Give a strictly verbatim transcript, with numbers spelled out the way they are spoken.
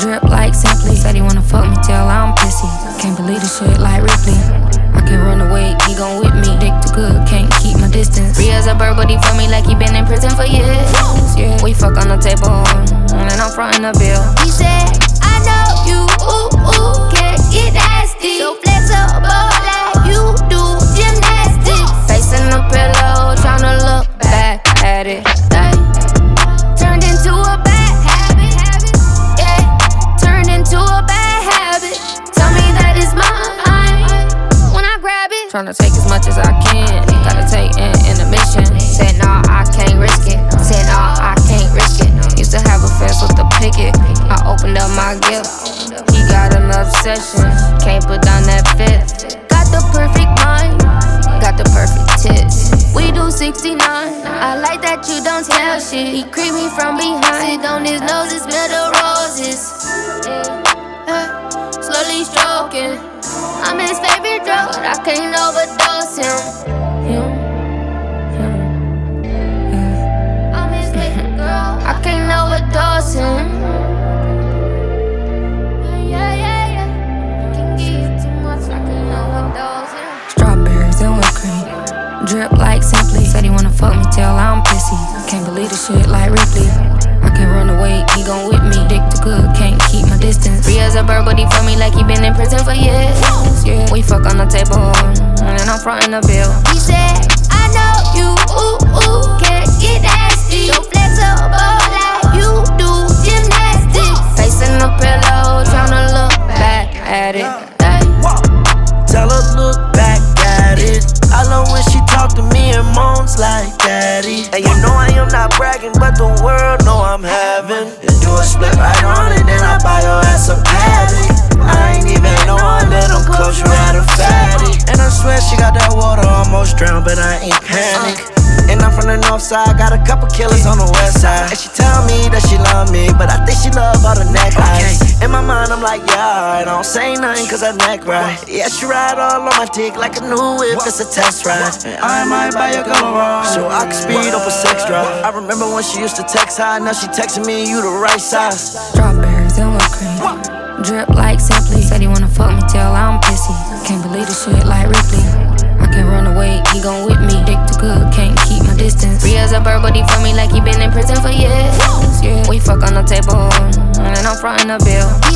Drip like Simply. Said he wanna fuck me till I'm pissy. Can't believe the shit like Ripley. I can run away, he gon' with me. Dick too good, can't keep my distance. Free as a bird, but he for me like he been in prison for years. Yeah. We fuck on the table, and I'm frontin' the bill. He said, I know you, ooh, ooh, can't get nasty. So flexible like you do gymnastics. Facing the pillow, tryna look back at it. Ay. Turned into a bad habit. Yeah, turned into a bad habit. Tell me that it's mine when I grab it. Tryna take as much as I can. Gotta take in intermission. Said nah, I can't risk it. Said nah, I can't risk it. Used to have a fence with the picket. I opened up my gift. He got an obsession. Can't put down that fifth. Got the perfect mind, Got the perfect tits. we do sixty-nine. I like that you don't tell shit. He creep me from behind. Sit on his nose and smell the roses. Yeah. Slowly stroking. I'm his favorite drug, but I can't overdose him. Him, him, yeah. I'm his favorite girl, I can't overdose him. yeah, yeah, yeah. Can give you too much, I can't overdose him. Strawberries and whipped cream. Drip like Simply. Said he wanna fuck me till I'm pissy. Can't believe the shit like Ripley. I can run away, he gon' with me. Dick too good, can't keep my distance. Free as a bird, but he for me like he been in prison for years. Yeah. We fuck on the table, and I'm frontin' the bill. He said, I know you, ooh, ooh, can't get nasty. So flexible like you do gymnastics. Facing the pillow, tryna look back at it. Ay. Tell her look back at it. I love when she talk to me and moans like daddy. And you know I am not bragging, but the world know I'm having. And do a split right on it, then I buy your ass a patty. I ain't even know I let them close you had a fatty. And I swear she got that water almost drowned, but I ain't panic. And I'm from the north side, got a couple killers on the west side. And she tell me that she love me, but I think she love all the neck highs. In my mind, I'm like, yeah, I don't say nothing cause I neck right. Yeah, she ride all on my dick like a new whip, it's a test ride. And I might buy a girl wrong, so I can speed up a sex drive. I remember when she used to text high, now she texting me, you the right size. Strawberries and whipped cream. Drip like Simply. Said he wanna fuck me till I'm pissy. Can't believe the shit like Ripley. I can run away, he gon' with me. Dick too good, can't keep my distance. Free as a bird, but he for me like he been in prison for years. Yeah. We fuck on the table, and I'm frontin' the bill. He